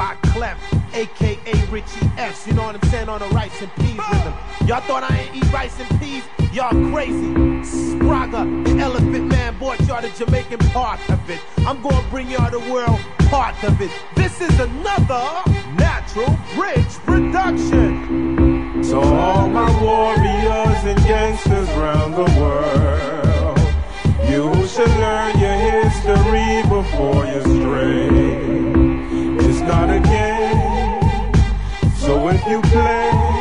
Rock Clef, a.k.a. Richie S. You know what I'm saying, on the rice and peas rhythm. Y'all thought I ain't eat rice and peas? Y'all crazy. Spraga, the Elephant Man, bought y'all the Jamaican part of it. I'm gonna bring y'all the world part of it. This is another Natural Bridge production. So all my warriors and gangsters round the world, you should learn your history before you stray. It's not a game, so if you play,